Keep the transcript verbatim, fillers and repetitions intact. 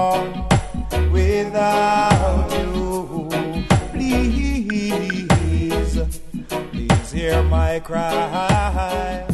on without you. Please, please hear my cry.